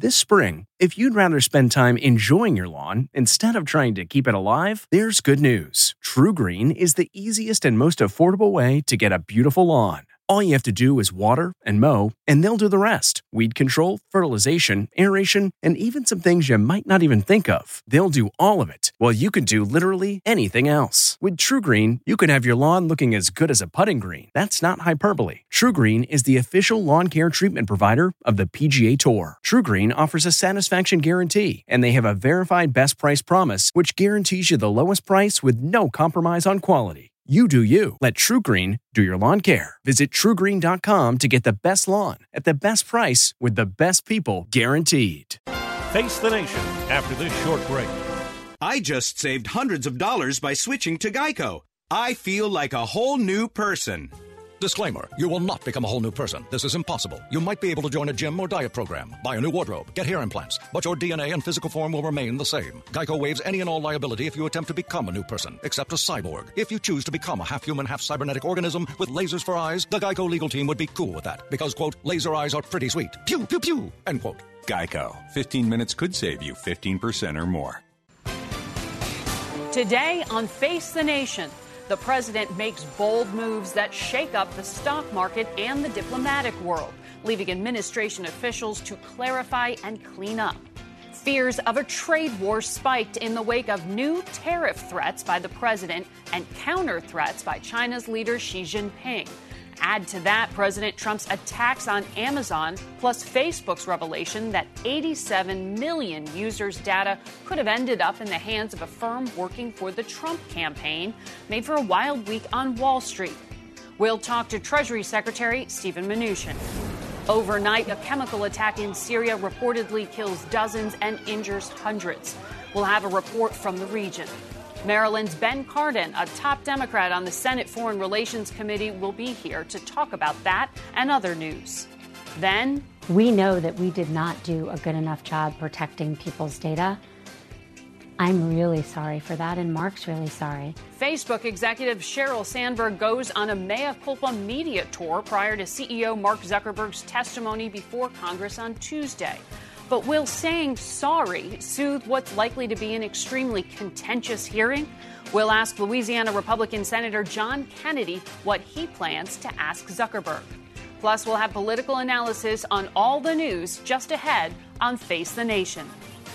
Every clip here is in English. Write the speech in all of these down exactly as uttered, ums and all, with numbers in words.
This spring, if you'd rather spend time enjoying your lawn instead of trying to keep it alive, there's good news. TruGreen is the easiest and most affordable way to get a beautiful lawn. All you have to do is water and mow, and they'll do the rest. Weed control, fertilization, aeration, and even some things you might not even think of. They'll do all of it, while you can do literally anything else. With TruGreen, you can have your lawn looking as good as a putting green. That's not hyperbole. TruGreen is the official lawn care treatment provider of the P G A Tour. TruGreen offers a satisfaction guarantee, and they have a verified best price promise, which guarantees you the lowest price with no compromise on quality. You do you. Let TruGreen do your lawn care. Visit True Green dot com to get the best lawn at the best price with the best people guaranteed. Face the Nation after this short break. I just saved hundreds of dollars by switching to Geico. I feel like a whole new person. Disclaimer, you will not become a whole new person. This is impossible. You might be able to join a gym or diet program, buy a new wardrobe, get hair implants, but your D N A and physical form will remain the same. Geico waives any and all liability if you attempt to become a new person, except a cyborg. If you choose to become a half-human, half-cybernetic organism with lasers for eyes, the Geico legal team would be cool with that, because, quote, laser eyes are pretty sweet. Pew, pew, pew, end quote. Geico. fifteen minutes could save you fifteen percent or more. Today on Face the Nation, the president makes bold moves that shake up the stock market and the diplomatic world, leaving administration officials to clarify and clean up. Fears of a trade war spiked in the wake of new tariff threats by the president and counter threats by China's leader Xi Jinping. Add to that President Trump's attacks on Amazon, plus Facebook's revelation that eighty-seven million users' data could have ended up in the hands of a firm working for the Trump campaign, made for a wild week on Wall Street. We'll talk to Treasury Secretary Steven Mnuchin. Overnight, a chemical attack in Syria reportedly kills dozens and injures hundreds. We'll have a report from the region. Maryland's Ben Cardin, a top Democrat on the Senate Foreign Relations Committee, will be here to talk about that and other news. Then, we know that we did not do a good enough job protecting people's data. I'm really sorry for that, and Mark's really sorry. Facebook executive Sheryl Sandberg goes on a mea culpa media tour prior to C E O Mark Zuckerberg's testimony before Congress on Tuesday. But will saying sorry soothe what's likely to be an extremely contentious hearing? We'll ask Louisiana Republican Senator John Kennedy what he plans to ask Zuckerberg. Plus, we'll have political analysis on all the news just ahead on Face the Nation.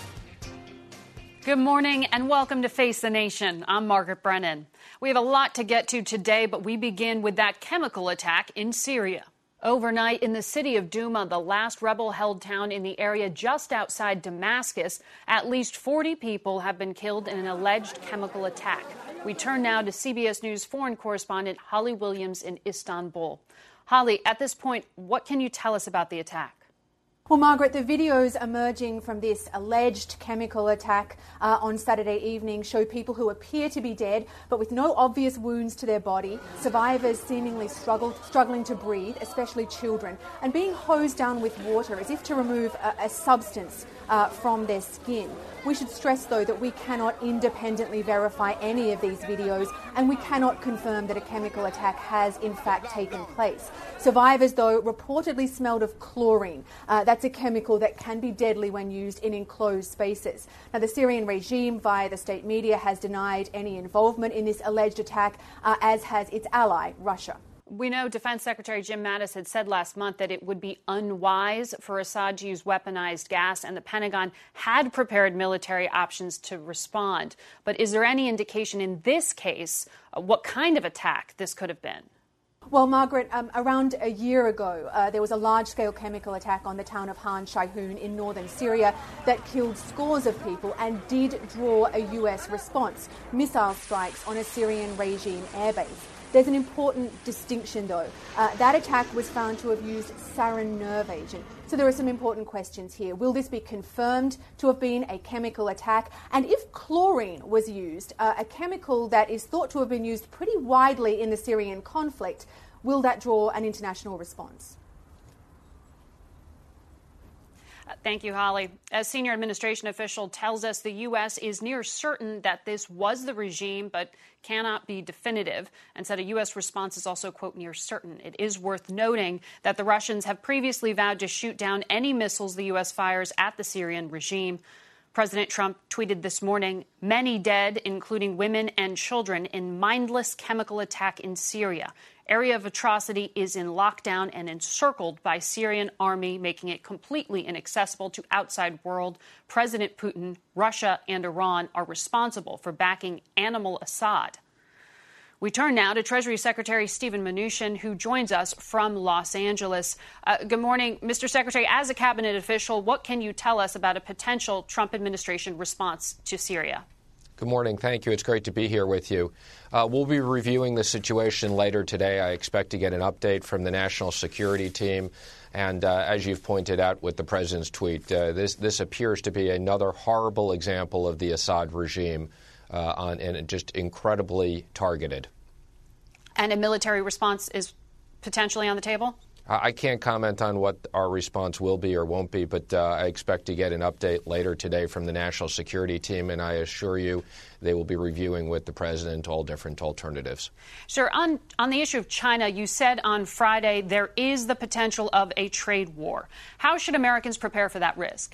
Good morning and welcome to Face the Nation. I'm Margaret Brennan. We have a lot to get to today, but we begin with that chemical attack in Syria. Overnight in the city of Douma, the last rebel-held town in the area just outside Damascus, at least forty people have been killed in an alleged chemical attack. We turn now to C B S News foreign correspondent Holly Williams in Istanbul. Holly, at this point, what can you tell us about the attack? Well, Margaret, the videos emerging from this alleged chemical attack uh, on Saturday evening show people who appear to be dead, but with no obvious wounds to their body, survivors seemingly struggle, struggling to breathe, especially children, and being hosed down with water as if to remove a, a substance uh, from their skin. We should stress, though, that we cannot independently verify any of these videos, and we cannot confirm that a chemical attack has, in fact, taken place. Survivors, though, reportedly smelled of chlorine. Uh, that's a chemical that can be deadly when used in enclosed spaces. Now, the Syrian regime, via the state media, has denied any involvement in this alleged attack, uh, as has its ally, Russia. We know Defense Secretary Jim Mattis had said last month that it would be unwise for Assad to use weaponized gas, and the Pentagon had prepared military options to respond. But is there any indication in this case uh, what kind of attack this could have been? Well, Margaret, um, around a year ago, uh, there was a large-scale chemical attack on the town of Han Shayhun in northern Syria that killed scores of people and did draw a U S response, missile strikes on a Syrian regime airbase. There's an important distinction, though. Uh, that attack was found to have used sarin nerve agent. So there are some important questions here. Will this be confirmed to have been a chemical attack? And if chlorine was used, uh, a chemical that is thought to have been used pretty widely in the Syrian conflict, will that draw an international response? Uh, thank you, Holly. A senior administration official tells us the U S is near certain that this was the regime, but cannot be definitive, and said a U S response is also, quote, near certain. It is worth noting that the Russians have previously vowed to shoot down any missiles the U S fires at the Syrian regime. President Trump tweeted this morning, many dead, including women and children, in mindless chemical attack in Syria. Area of atrocity is in lockdown and encircled by Syrian army, making it completely inaccessible to outside world. President Putin, Russia, and Iran are responsible for backing Animal Assad. We turn now to Treasury Secretary Steven Mnuchin, who joins us from Los Angeles. Uh, good morning, Mister Secretary. As a cabinet official, what can you tell us about a potential Trump administration response to Syria? Good morning. Thank you. It's great to be here with you. Uh, we'll be reviewing the situation later today. I expect to get an update from the National Security Team. And uh, as you've pointed out with the president's tweet, uh, this, this appears to be another horrible example of the Assad regime. Uh, on, and just incredibly targeted. And a military response is potentially on the table? I can't comment on what our response will be or won't be, but uh, I expect to get an update later today from the National Security Team, and I assure you they will be reviewing with the president all different alternatives. Sure. On, on the issue of China, you said on Friday there is the potential of a trade war. How should Americans prepare for that risk?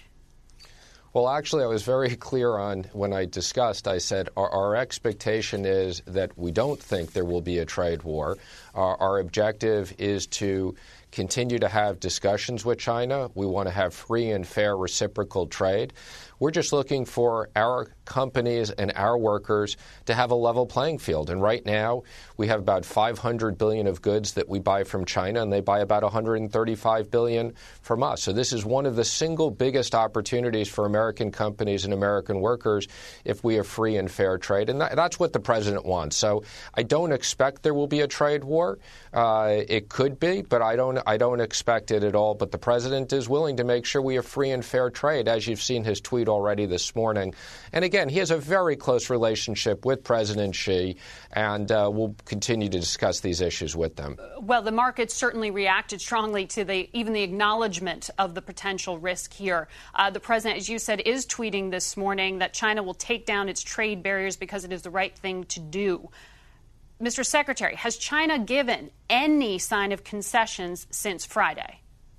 Well, actually, I was very clear on when I discussed, I said our, our expectation is that we don't think there will be a trade war. Our, our objective is to continue to have discussions with China. We want to have free and fair reciprocal trade. We're just looking for our companies and our workers to have a level playing field. And right now, we have about five hundred billion dollars of goods that we buy from China, and they buy about one hundred thirty-five billion dollars from us. So this is one of the single biggest opportunities for American companies and American workers if we have free and fair trade. And that, that's what the president wants. So I don't expect there will be a trade war. Uh, it could be, but I don't, I don't expect it at all. But the president is willing to make sure we have free and fair trade, as you've seen his tweet already this morning. And again, he has a very close relationship with President Xi, and uh, we'll continue to discuss these issues with them. Well, the markets certainly reacted strongly to the even the acknowledgement of the potential risk here. Uh, the president, as you said, is tweeting this morning that China will take down its trade barriers because it is the right thing to do. Mister Secretary, has China given any sign of concessions since Friday?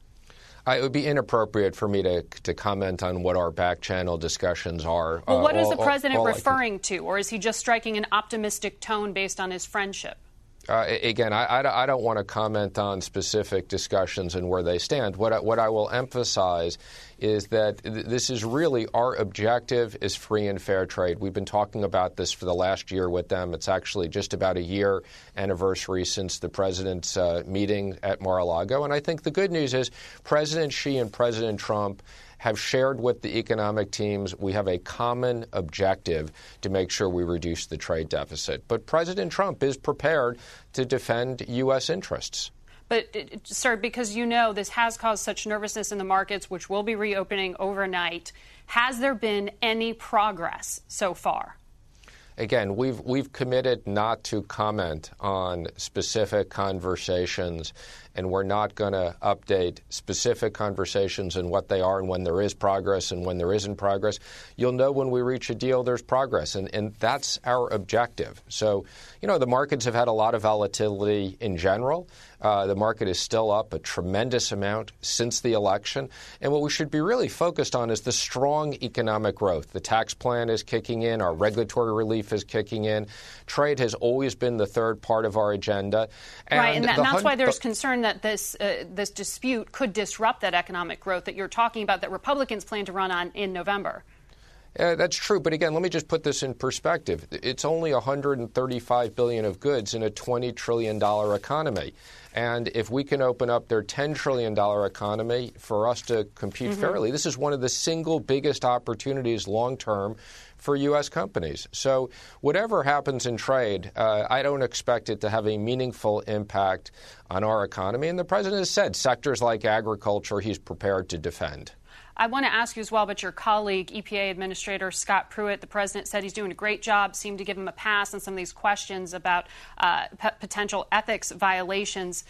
Uh, it would be inappropriate for me to to comment on what our back-channel discussions are. Well, what uh, is all, the president all, all referring to, or is he just striking an optimistic tone based on his friendship? Uh, again, I, I, I don't want to comment on specific discussions and where they stand. What I, what I will emphasize is that th- this is really our objective is free and fair trade. We've been talking about this for the last year with them. It's actually just about a year anniversary since the president's uh, meeting at Mar-a-Lago. And I think the good news is President Xi and President Trump have shared with the economic teams we have a common objective to make sure we reduce the trade deficit. But President Trump is prepared to defend U S interests. But, sir, because you know this has caused such nervousness in the markets, which will be reopening overnight, has there been any progress so far? Again, we've we've committed not to comment on specific conversations, and we're not going to update specific conversations and what they are and when there is progress and when there isn't progress. You'll know when we reach a deal there's progress, and, and that's our objective. So, you know, the markets have had a lot of volatility in general. Uh, the market is still up a tremendous amount since the election. And what we should be really focused on is the strong economic growth. The tax plan is kicking in. Our regulatory relief is kicking in. Trade has always been the third part of our agenda. And right, and, that, and that's hun- why there's concern that this uh, this dispute could disrupt that economic growth that you're talking about that Republicans plan to run on in November. Uh, that's true. But again, let me just put this in perspective. It's only one hundred thirty-five billion dollars of goods in a twenty trillion dollars economy. And if we can open up their ten trillion dollars economy for us to compete mm-hmm. fairly, this is one of the single biggest opportunities long term for U S companies. So whatever happens in trade, uh, I don't expect it to have a meaningful impact on our economy. And the president has said sectors like agriculture he's prepared to defend. I want to ask you as well about your colleague, E P A Administrator Scott Pruitt. The president said he's doing a great job, seemed to give him a pass on some of these questions about uh, p- potential ethics violations.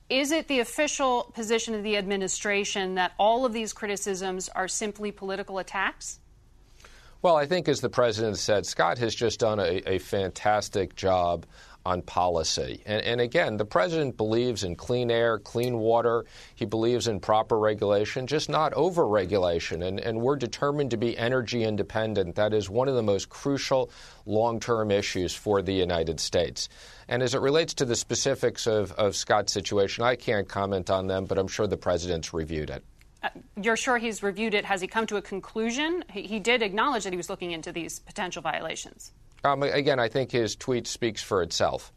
Is it the official position of the administration that all of these criticisms are simply political attacks? Well, I think, as the president said, Scott has just done a, a fantastic job on policy. And, and again, the president believes in clean air, clean water. He believes in proper regulation, just not over-regulation. And, and we're determined to be energy independent. That is one of the most crucial long-term issues for the United States. And as it relates to the specifics of, of Scott's situation, I can't comment on them, but I'm sure the president's reviewed it. Uh, you're sure he's reviewed it? Has he come to a conclusion? He, he did acknowledge that he was looking into these potential violations. Um, again, I think his tweet speaks for itself.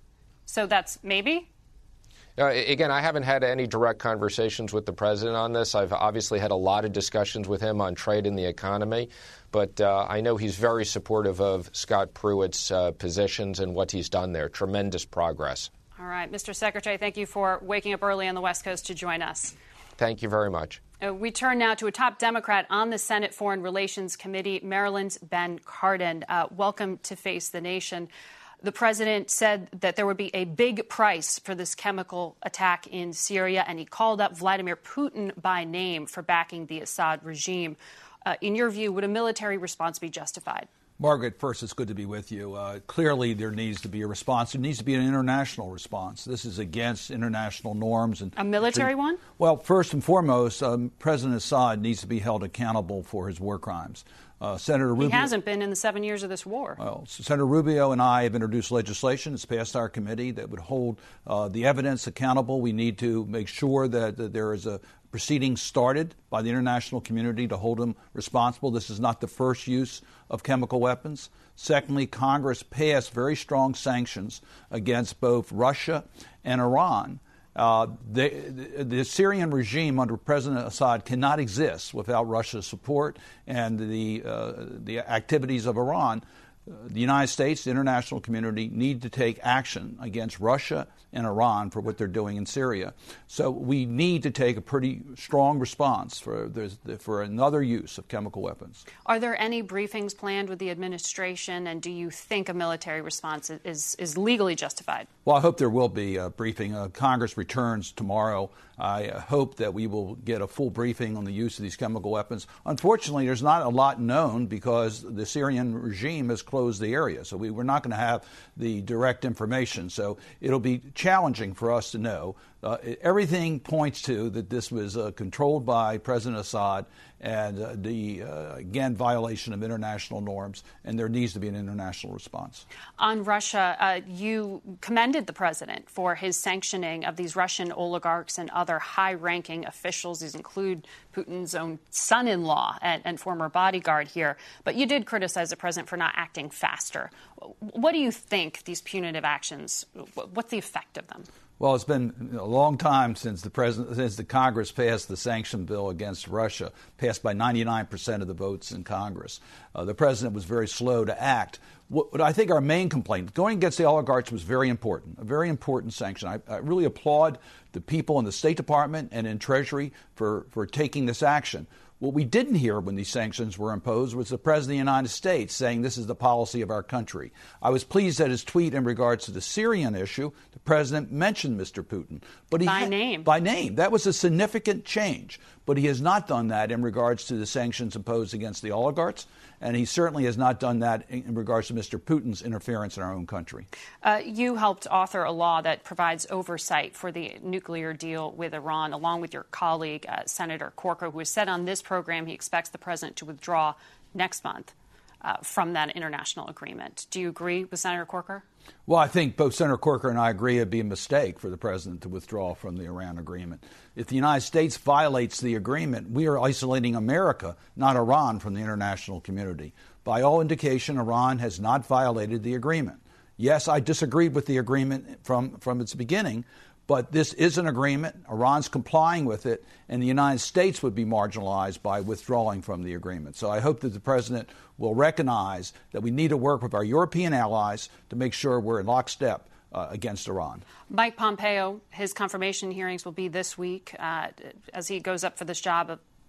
So that's maybe? Uh, again, I haven't had any direct conversations with the president on this. I've obviously had a lot of discussions with him on trade and the economy. But uh, I know he's very supportive of Scott Pruitt's uh, positions and what he's done there. Tremendous progress. All right. Mister Secretary, thank you for waking up early on the West Coast to join us. Thank you very much. Uh, we turn now to a top Democrat on the Senate Foreign Relations Committee, Maryland's Ben Cardin. Uh, welcome to Face the Nation. The president said that there would be a big price for this chemical attack in Syria, and he called up Vladimir Putin by name for backing the Assad regime. Uh, in your view, would a military response be justified? Margaret, first, it's good to be with you. Uh, clearly, there needs to be a response. There needs to be an international response. This is against international norms. And a military one? Well, first and foremost, um, President Assad needs to be held accountable for his war crimes. Uh, Senator Rubio, he hasn't been in the seven years of this war. Well, Senator Rubio and I have introduced legislation. It's passed our committee that would hold uh, the evidence accountable. We need to make sure that, that there is a proceeding started by the international community to hold him responsible. This is not the first use of chemical weapons. Secondly, Congress passed very strong sanctions against both Russia and Iran. Uh, the, the Syrian regime under President Assad cannot exist without Russia's support and the, uh, the activities of Iran. Uh, the United States, the international community, need to take action against Russia and Iran for what they're doing in Syria. So we need to take a pretty strong response for, for another use of chemical weapons. Are there any briefings planned with the administration, and do you think a military response is, is legally justified? Well, I hope there will be a briefing. Uh, Congress returns tomorrow. I hope that we will get a full briefing on the use of these chemical weapons. Unfortunately, there's not a lot known because the Syrian regime has closed the area. So we, we're not going to have the direct information. So it'll be challenging for us to know. Uh, everything points to that this was uh, controlled by President Assad and uh, the, uh, again, violation of international norms, and there needs to be an international response. On Russia, uh, you commended the president for his sanctioning of these Russian oligarchs and other high-ranking officials. These include Putin's own son-in-law and, and former bodyguard here. But you did criticize the president for not acting faster. What do you think these punitive actions, what's the effect of them? Well, it's been a long time since the president, since the Congress passed the sanction bill against Russia, passed by ninety-nine percent of the votes in Congress. Uh, the president was very slow to act. What, what I think our main complaint, going against the oligarchs, was very important, a very important sanction. I, I really applaud the people in the State Department and in Treasury for, for taking this action. What we didn't hear when these sanctions were imposed was the President of the United States saying this is the policy of our country. I was pleased that his tweet in regards to the Syrian issue, the President mentioned Mister Putin. But he by ha- name. By name. That was a significant change. But he has not done that in regards to the sanctions imposed against the oligarchs. And he certainly has not done that in regards to Mister Putin's interference in our own country. Uh, you helped author a law that provides oversight for the nuclear deal with Iran, along with your colleague, uh, Senator Corker, who has said on this program he expects the president to withdraw next month uh, from that international agreement. Do you agree with Senator Corker? Well, I think both Senator Corker and I agree it would be a mistake for the president to withdraw from the Iran agreement. If the United States violates the agreement, we are isolating America, not Iran, from the international community. By all indication, Iran has not violated the agreement. Yes, I disagreed with the agreement from, from its beginning, but this is an agreement. Iran's complying with it, and the United States would be marginalized by withdrawing from the agreement. So I hope that the president will recognize that we need to work with our European allies to make sure we're in lockstep uh, against Iran. Mike Pompeo, his confirmation hearings will be this week uh, as he goes up for this job of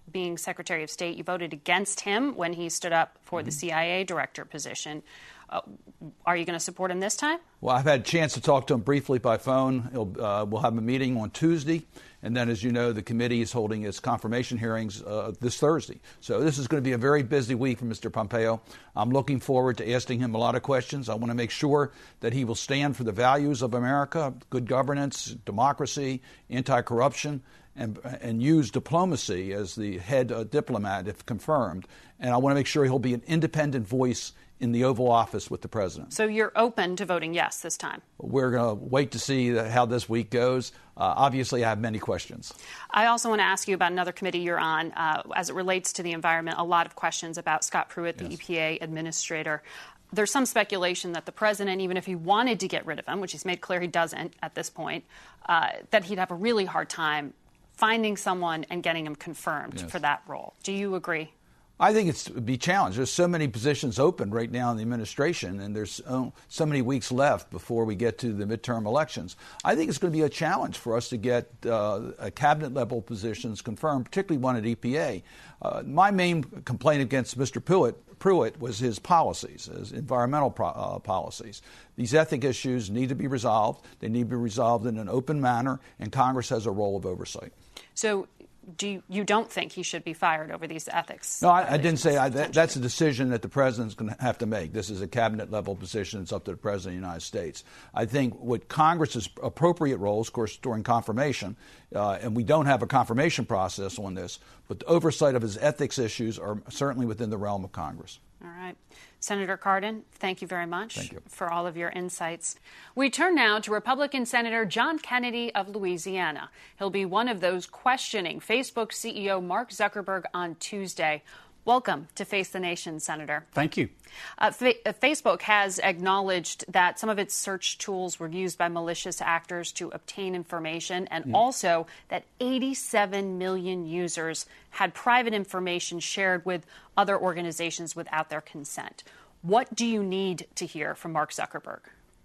being Secretary of State. You voted against him when he stood up for mm-hmm. the C I A director position. Uh, are you going to support him this time? Well, I've had a chance to talk to him briefly by phone. He'll, uh, we'll have a meeting on Tuesday. And then, as you know, the committee is holding its confirmation hearings uh, this Thursday. So this is going to be a very busy week for Mister Pompeo. I'm looking forward to asking him a lot of questions. I want to make sure that he will stand for the values of America, good governance, democracy, anti-corruption, and, and use diplomacy as the head uh, diplomat, if confirmed. And I want to make sure he'll be an independent voice in the Oval Office with the president. So you're open to voting yes this time? We're going to wait to see how this week goes. Uh, obviously, I have many questions. I also want to ask you about another committee you're on uh, as it relates to the environment. A lot of questions about Scott Pruitt, the yes. E P A administrator. There's some speculation that the president, even if he wanted to get rid of him, which he's made clear he doesn't at this point, uh, that he'd have a really hard time finding someone and getting him confirmed yes. for that role. Do you agree? I think it's be challenged. There's so many positions open right now in the administration, and there's oh, so many weeks left before we get to the midterm elections. I think it's going to be a challenge for us to get uh, cabinet-level positions confirmed, particularly one at E P A. Uh, my main complaint against Mister Pruitt, Pruitt was his policies, his environmental pro- uh, policies. These ethic issues need to be resolved. They need to be resolved in an open manner, and Congress has a role of oversight. So do you, you don't think he should be fired over these ethics? No, I, I didn't say I, that, that's a decision that the president's going to have to make. This is a cabinet-level position. It's up to the president of the United States. I think what Congress's appropriate roles, of course, during confirmation, uh, and we don't have a confirmation process on this, but the oversight of his ethics issues are certainly within the realm of Congress. All right. Senator Cardin, thank you very much thank you. for all of your insights. We turn now to Republican Senator John Kennedy of Louisiana. He'll be one of those questioning Facebook C E O Mark Zuckerberg on Tuesday. Welcome to Face the Nation, Senator. Thank you. Uh, Fa- Facebook has acknowledged that some of its search tools were used by malicious actors to obtain information, and mm. also that eighty-seven million users had private information shared with other organizations without their consent. What do you need to hear from Mark Zuckerberg?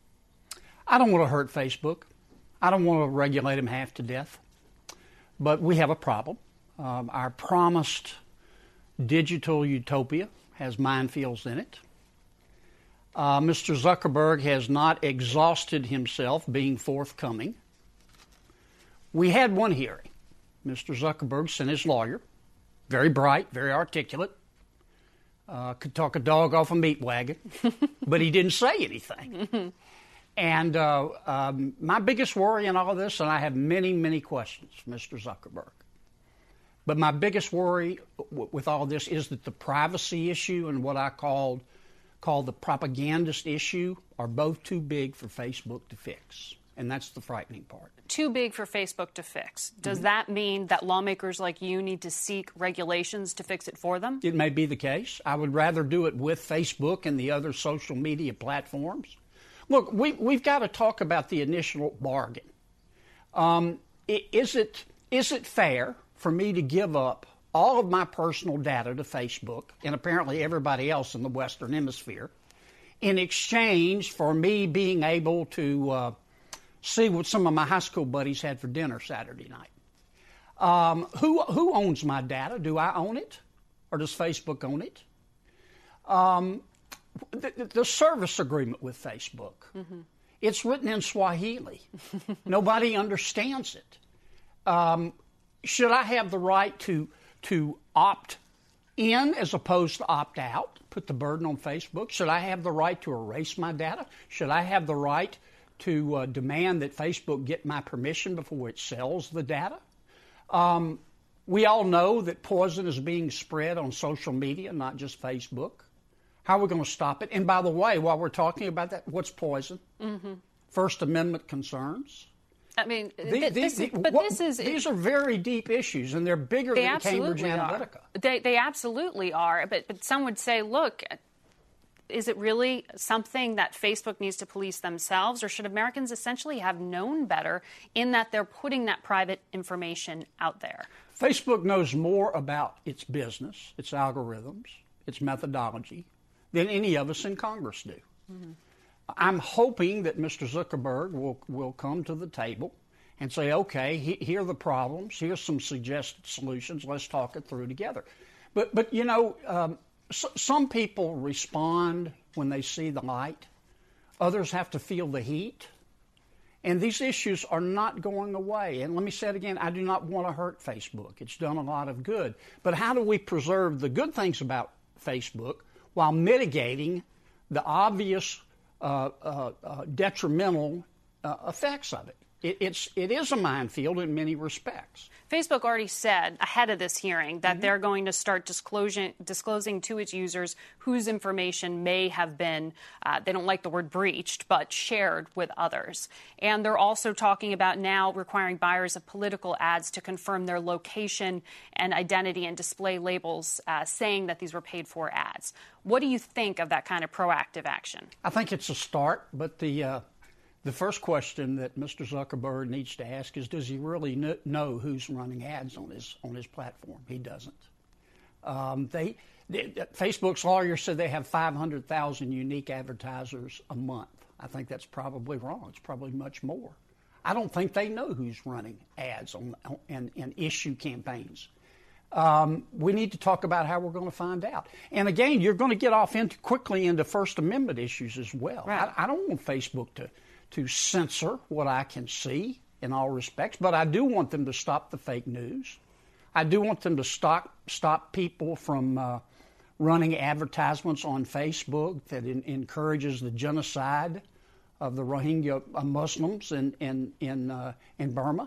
I don't want to hurt Facebook. I don't want to regulate them half to death. But we have a problem. Um, our promised digital utopia has minefields in it. Uh, Mister Zuckerberg has not exhausted himself being forthcoming. We had one hearing. Mister Zuckerberg sent his lawyer, very bright, very articulate, uh, could talk a dog off a meat wagon, but he didn't say anything. And uh, um, my biggest worry in all of this, and I have many, many questions, Mister Zuckerberg, but my biggest worry w- with all this is that the privacy issue and what I called call the propagandist issue are both too big for Facebook to fix. And that's the frightening part. Too big for Facebook to fix. Does mm-hmm. that mean that lawmakers like you need to seek regulations to fix it for them? It may be the case. I would rather do it with Facebook and the other social media platforms. Look, we, we've got to talk about the initial bargain. Um, is it is it fair for me to give up all of my personal data to Facebook and apparently everybody else in the Western Hemisphere in exchange for me being able to uh, see what some of my high school buddies had for dinner Saturday night? Um, who who owns my data? Do I own it, or does Facebook own it? Um, the, the service agreement with Facebook, mm-hmm. it's written in Swahili. Nobody understands it. Um, should I have the right to to opt in as opposed to opt out? Put the burden on Facebook. Should I have the right to erase my data? Should I have the right to uh, demand that Facebook get my permission before it sells the data? Um, we all know that poison is being spread on social media, not just Facebook. How are we going to stop it? And by the way, while we're talking about that, what's poison? Mm-hmm. First Amendment concerns. I mean, the, th- the, this, the, but what, this is... These are very deep issues, and they're bigger they than Cambridge Analytica. Are. They, they absolutely are. But, but some would say, look, is it really something that Facebook needs to police themselves, or should Americans essentially have known better in that they're putting that private information out there? Facebook knows more about its business, its algorithms, its methodology than any of us in Congress do. Mm-hmm. I'm hoping that Mister Zuckerberg will, will come to the table and say, okay, he, here are the problems. Here's some suggested solutions. Let's talk it through together. But, but you know, um, so, some people respond when they see the light. Others have to feel the heat. And these issues are not going away. And let me say it again, I do not want to hurt Facebook. It's done a lot of good. But how do we preserve the good things about Facebook while mitigating the obvious uh, uh, uh, detrimental uh, effects of it? It, it's, it is a minefield in many respects. Facebook already said ahead of this hearing that Mm-hmm. they're going to start disclosing, disclosing to its users whose information may have been, uh, they don't like the word breached, but shared with others. And they're also talking about now requiring buyers of political ads to confirm their location and identity and display labels uh, saying that these were paid for ads. What do you think of that kind of proactive action? I think it's a start, but the uh, the first question that Mister Zuckerberg needs to ask is, does he really kn- know who's running ads on his on his platform? He doesn't. Um, they, they Facebook's lawyer said they have five hundred thousand unique advertisers a month. I think that's probably wrong. It's probably much more. I don't think they know who's running ads on, on and, and issue campaigns. Um, we need to talk about how we're going to find out. And again, you're going to get off into quickly into First Amendment issues as well. Right. I, I don't want Facebook to to censor what I can see in all respects, but I do want them to stop the fake news. I do want them to stop stop people from uh, running advertisements on Facebook that in, encourages the genocide of the Rohingya Muslims in in in, uh, in Burma.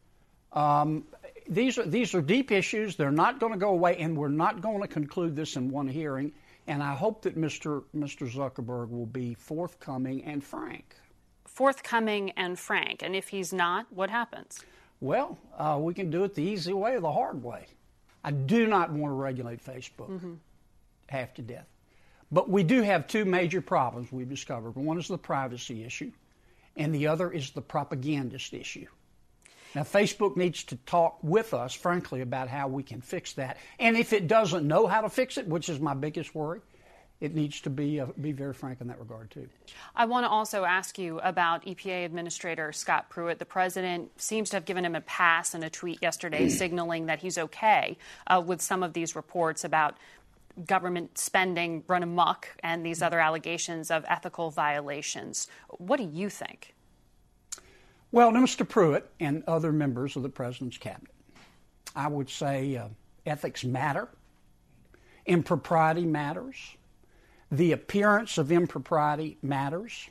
Um, these are these are deep issues. They're not going to go away, and we're not going to conclude this in one hearing. And I hope that Mister Mister Zuckerberg will be forthcoming and frank. Forthcoming and frank. And if he's not, what happens? Well, uh, we can do it the easy way or the hard way. I do not want to regulate Facebook mm-hmm. half to death. But we do have two major problems we've discovered. One is the privacy issue, and the other is the propagandist issue. Now, Facebook needs to talk with us, frankly, about how we can fix that. And if it doesn't know how to fix it, which is my biggest worry, it needs to be uh, be very frank in that regard, too. I want to also ask you about E P A Administrator Scott Pruitt. The president seems to have given him a pass in a tweet yesterday signaling that he's okay uh, with some of these reports about government spending run amok and these other allegations of ethical violations. What do you think? Well, to Mister Pruitt and other members of the president's cabinet, I would say uh, ethics matter, impropriety matters. The appearance of impropriety matters.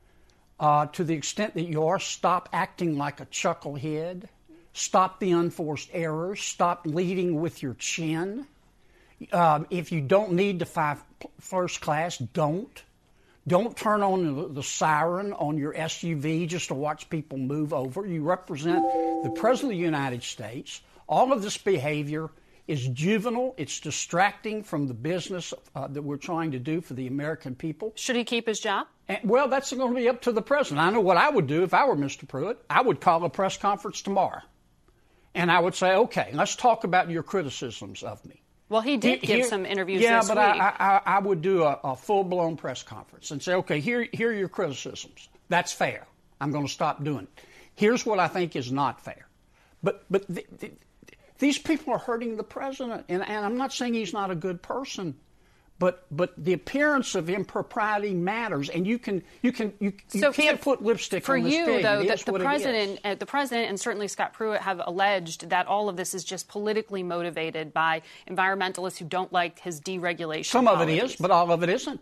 Uh, to the extent that you are, stop acting like a chucklehead. Stop the unforced errors. Stop leading with your chin. Uh, if you don't need to fly first class, don't. Don't turn on the siren on your S U V just to watch people move over. You represent the President of the United States. All of this behavior is juvenile. It's distracting from the business uh, that we're trying to do for the American people. Should he keep his job? And, well, that's going to be up to the president. I know what I would do if I were Mister Pruitt. I would call a press conference tomorrow. And I would say, okay, let's talk about your criticisms of me. Well, he did Here, give here, some interviews yeah, this but week. I, I, I would do a, a full-blown press conference and say, okay, here, here are your criticisms. That's fair. I'm going to stop doing it. Here's what I think is not fair. But but the, the, these people are hurting the president, and, and I'm not saying he's not a good person, but but the appearance of impropriety matters, and you can you can you, you so can't to, put lipstick for on this you, pig. though. It The, is the what president, it is. uh, the president, and certainly Scott Pruitt have alleged that all of this is just politically motivated by environmentalists who don't like his deregulation. Some of policies. it is, but all of it isn't.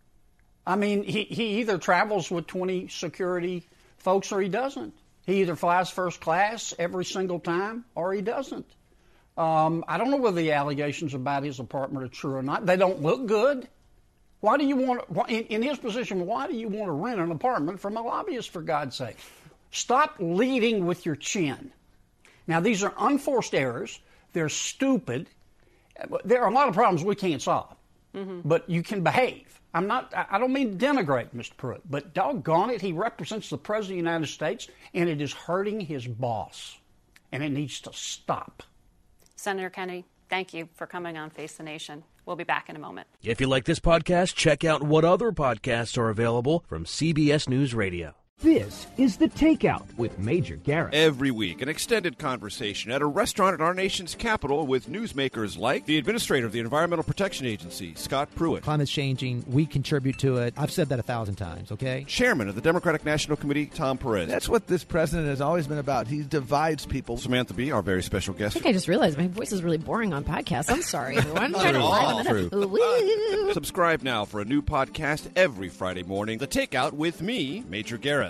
I mean, he, he either travels with twenty security folks or he doesn't. He either flies first class every single time or he doesn't. Um, I don't know whether the allegations about his apartment are true or not. They don't look good. Why do you want to, in, in his position, why do you want to rent an apartment from a lobbyist, for God's sake? Stop leading with your chin. Now, these are unforced errors. They're stupid. There are a lot of problems we can't solve, mm-hmm. but you can behave. I'm not, I don't mean to denigrate Mister Pruitt, but doggone it, he represents the President of the United States, and it is hurting his boss, and it needs to stop. Senator Kennedy, thank you for coming on Face the Nation. We'll be back in a moment. If you like this podcast, check out what other podcasts are available from C B S News Radio. This is The Takeout with Major Garrett. Every week, an extended conversation at a restaurant in our nation's capital with newsmakers like the administrator of the Environmental Protection Agency, Scott Pruitt. Climate's changing. We contribute to it. I've said that a thousand times, okay? Chairman of the Democratic National Committee, Tom Perez. That's what this president has always been about. He divides people. Samantha Bee, our very special guest. I think I just realized my voice is really boring on podcasts. I'm sorry, everyone. I'm trying to all liven true. it up. Subscribe now for a new podcast every Friday morning. The Takeout with me, Major Garrett.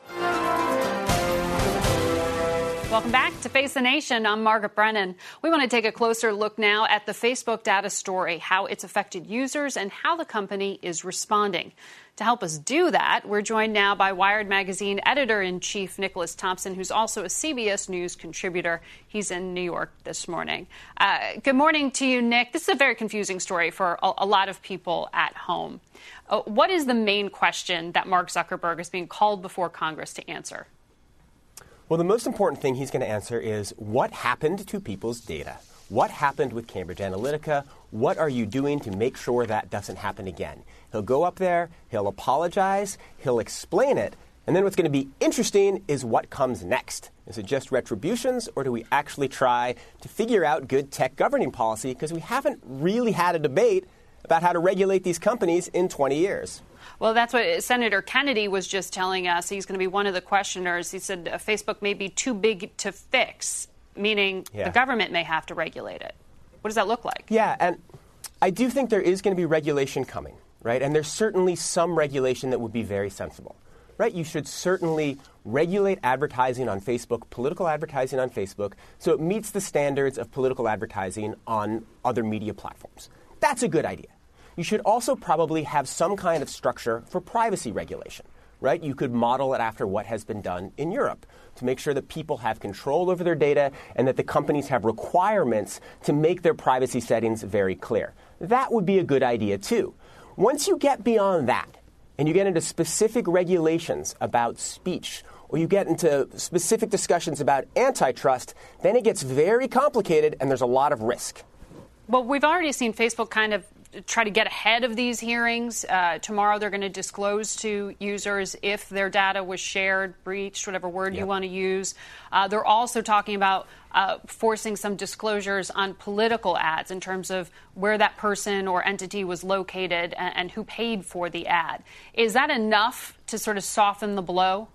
Welcome back to Face the Nation. I'm Margaret Brennan. We want to take a closer look now at the Facebook data story, how it's affected users and how the company is responding. To help us do that, we're joined now by Wired Magazine editor-in-chief Nicholas Thompson, who's also a C B S News contributor. He's in New York this morning. Uh, good morning to you, Nick. This is a very confusing story for a, a lot of people at home. Uh, what is the main question that Mark Zuckerberg is being called before Congress to answer? Well, the most important thing he's going to answer is what happened to people's data? What happened with Cambridge Analytica? What are you doing to make sure that doesn't happen again? He'll go up there, he'll apologize, he'll explain it, and then what's going to be interesting is what comes next. Is it just retributions, or do we actually try to figure out good tech governing policy? Because we haven't really had a debate about how to regulate these companies in twenty years. Well, that's what Senator Kennedy was just telling us. He's going to be one of the questioners. He said uh, Facebook may be too big to fix, meaning yeah. the government may have to regulate it. What does that look like? Yeah, and I do think there is going to be regulation coming, right? And there's certainly some regulation that would be very sensible, right? You should certainly regulate advertising on Facebook, political advertising on Facebook, so it meets the standards of political advertising on other media platforms. That's a good idea. You should also probably have some kind of structure for privacy regulation, right? You could model it after what has been done in Europe to make sure that people have control over their data and that the companies have requirements to make their privacy settings very clear. That would be a good idea, too. Once you get beyond that and you get into specific regulations about speech or you get into specific discussions about antitrust, then it gets very complicated and there's a lot of risk. Well, we've already seen Facebook kind of try to get ahead of these hearings. Uh, tomorrow they're going to disclose to users if their data was shared, breached, whatever word yep. you want to use. Uh, they're also talking about uh, forcing some disclosures on political ads in terms of where that person or entity was located and, and who paid for the ad. Is that enough to sort of soften the blow?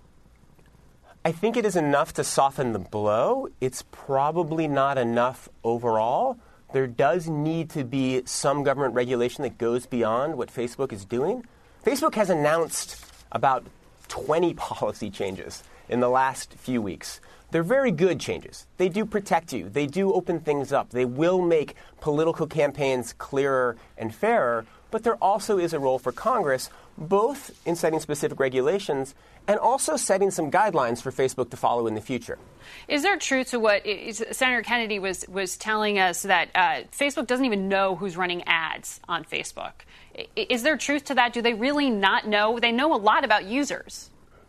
I think it is enough to soften the blow. It's probably not enough overall. There does need to be some government regulation that goes beyond what Facebook is doing. Facebook has announced about twenty policy changes in the last few weeks. They're very good changes. They do protect you. They do open things up. They will make political campaigns clearer and fairer. But there also is a role for Congress, both in setting specific regulations and also setting some guidelines for Facebook to follow in the future. Is there truth to what Senator Kennedy was, was telling us, that uh, Facebook doesn't even know who's running ads on Facebook? Is there truth to that? Do they really not know? They know a lot about users.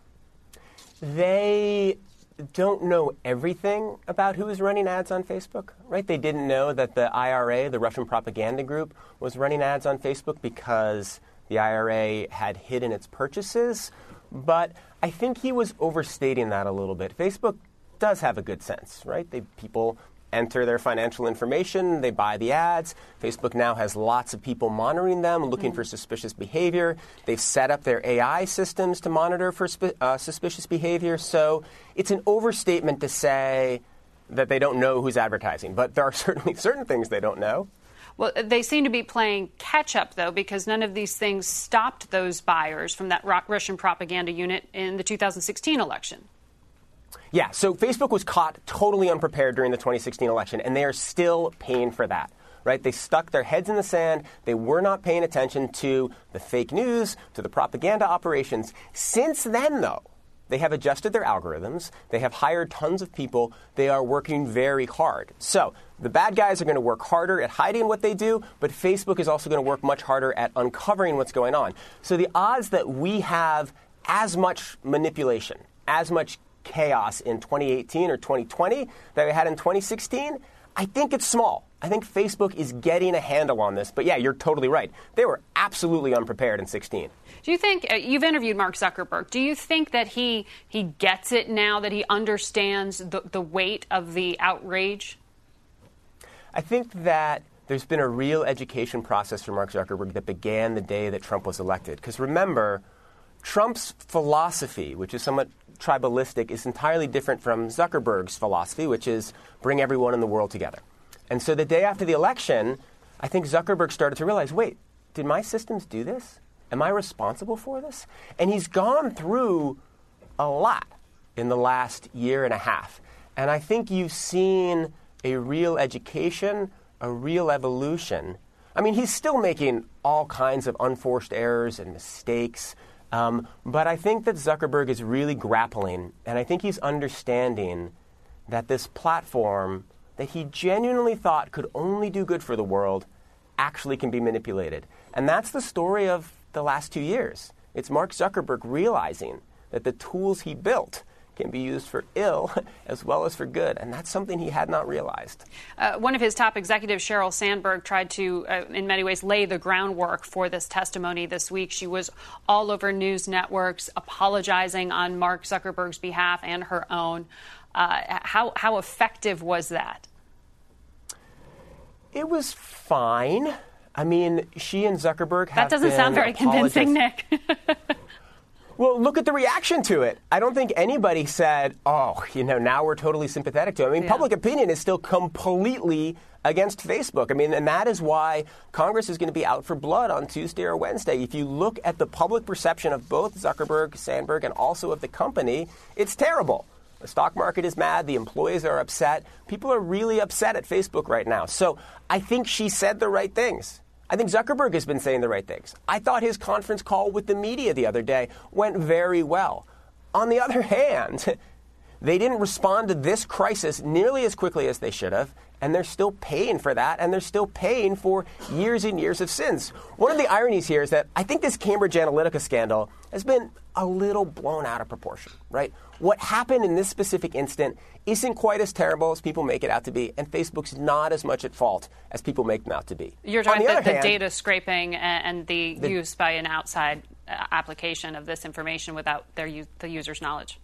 They don't know everything about who is running ads on Facebook, right? They didn't know that the I R A, the Russian propaganda group, was running ads on Facebook because the I R A had hidden its purchases. But I think he was overstating that a little bit. Facebook does have a good sense, right? They, people enter their financial information, they buy the ads. Facebook now has lots of people monitoring them, looking mm. for suspicious behavior. They've set up their A I systems to monitor for sp- uh, suspicious behavior. So it's an overstatement to say that they don't know who's advertising. But there are certainly certain things they don't know. Well, they seem to be playing catch-up, though, because none of these things stopped those buyers from that Russian propaganda unit in the two thousand sixteen election. Yeah, so Facebook was caught totally unprepared during the twenty sixteen election, and they are still paying for that, right? They stuck their heads in the sand. They were not paying attention to the fake news, to the propaganda operations. Since then, though, they have adjusted their algorithms. They have hired tons of people. They are working very hard. So the bad guys are going to work harder at hiding what they do, but Facebook is also going to work much harder at uncovering what's going on. So the odds that we have as much manipulation, as much chaos in twenty eighteen or twenty twenty that we had in twenty sixteen, I think it's small. I think Facebook is getting a handle on this. But yeah, you're totally right. They were absolutely unprepared in sixteen. Do you think, uh, you've interviewed Mark Zuckerberg, do you think that he he gets it now, that he understands the, the weight of the outrage? I think that there's been a real education process for Mark Zuckerberg that began the day that Trump was elected. Because remember, Trump's philosophy, which is somewhat tribalistic, is entirely different from Zuckerberg's philosophy, which is bring everyone in the world together. And so the day after the election, I think Zuckerberg started to realize, wait, did my systems do this? Am I responsible for this? And he's gone through a lot in the last year and a half. And I think you've seen a real education, a real evolution. I mean, he's still making all kinds of unforced errors and mistakes. Um, but I think that Zuckerberg is really grappling, and I think he's understanding that this platform that he genuinely thought could only do good for the world actually can be manipulated. And that's the story of the last two years. It's Mark Zuckerberg realizing that the tools he built can be used for ill as well as for good, and that's something he had not realized. Uh, one of his top executives, Sheryl Sandberg, tried to, uh, in many ways, lay the groundwork for this testimony this week. She was all over news networks apologizing on Mark Zuckerberg's behalf and her own. Uh, how, how effective was that? It was fine. I mean, she and Zuckerberg have That doesn't been sound very apologists. convincing, Nick. Well, look at the reaction to it. I don't think anybody said, oh, you know, now we're totally sympathetic to him. I mean, yeah. Public opinion is still completely against Facebook. I mean, and that is why Congress is going to be out for blood on Tuesday or Wednesday. If you look at the public perception of both Zuckerberg, Sandberg, and also of the company, it's terrible. The stock market is mad. The employees are upset. People are really upset at Facebook right now. So I think she said the right things. I think Zuckerberg has been saying the right things. I thought his conference call with the media the other day went very well. On the other hand, they didn't respond to this crisis nearly as quickly as they should have, and they're still paying for that, and they're still paying for years and years of sins. One of the ironies here is that I think this Cambridge Analytica scandal has been a little blown out of proportion, right? What happened in this specific instant isn't quite as terrible as people make it out to be, and Facebook's not as much at fault as people make them out to be. You're talking about the, the hand, data scraping and, and the, the use by an outside uh, application of this information without their u- the user's knowledge.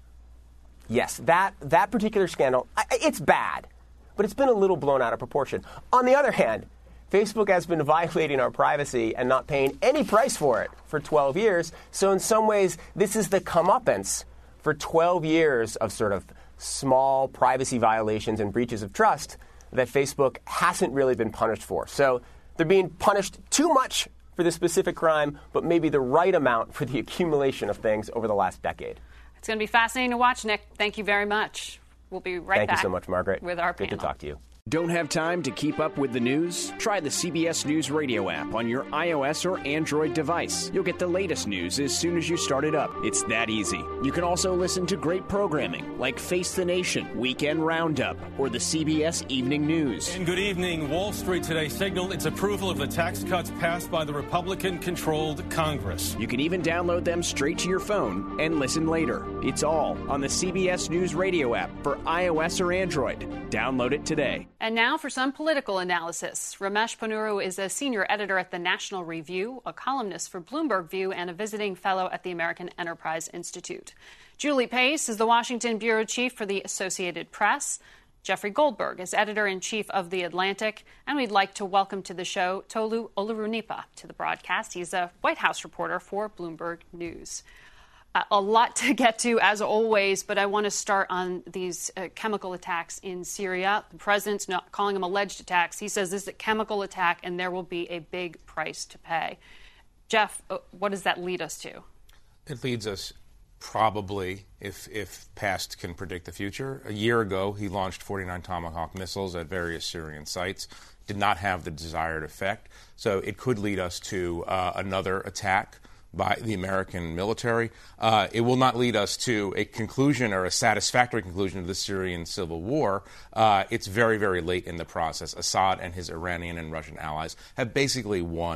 Yes, that, that particular scandal, I, it's bad, but it's been a little blown out of proportion. On the other hand, Facebook has been violating our privacy and not paying any price for it for twelve years. So in some ways, this is the comeuppance for twelve years of sort of small privacy violations and breaches of trust that Facebook hasn't really been punished for. So they're being punished too much for this specific crime, but maybe the right amount for the accumulation of things over the last decade. It's going to be fascinating to watch, Nick. Thank you very much. We'll be right Thank back. Thank you so much, Margaret. With our Good panel. to talk to you. Don't have time to keep up with the news? Try the C B S News Radio app on your iOS or Android device. You'll get the latest news as soon as you start it up. It's that easy. You can also listen to great programming like Face the Nation, Weekend Roundup, or the C B S Evening News. And good evening. Wall Street today signaled its approval of the tax cuts passed by the Republican-controlled Congress. You can even download them straight to your phone and listen later. It's all on the C B S News Radio app for iOS or Android. Download it today. And now for some political analysis. Ramesh Ponnuru is a senior editor at the National Review, a columnist for Bloomberg View, and a visiting fellow at the American Enterprise Institute. Julie Pace is the Washington bureau chief for the Associated Press. Jeffrey Goldberg is editor-in-chief of The Atlantic. And we'd like to welcome to the show Tolu Olorunnipa to the broadcast. He's a White House reporter for Bloomberg News. Uh, a lot to get to, as always, but I want to start on these uh, chemical attacks in Syria. The president's not calling them alleged attacks. He says this is a chemical attack, and there will be a big price to pay. Jeff, uh, what does that lead us to? It leads us probably, if, if past can predict the future. A year ago, he launched forty-nine Tomahawk missiles at various Syrian sites. Did not have the desired effect. So it could lead us to uh, another attack by the American military. Uh, it will not lead us to a conclusion or a satisfactory conclusion of the Syrian civil war. Uh, it's very, very late in the process. Assad and his Iranian and Russian allies have basically won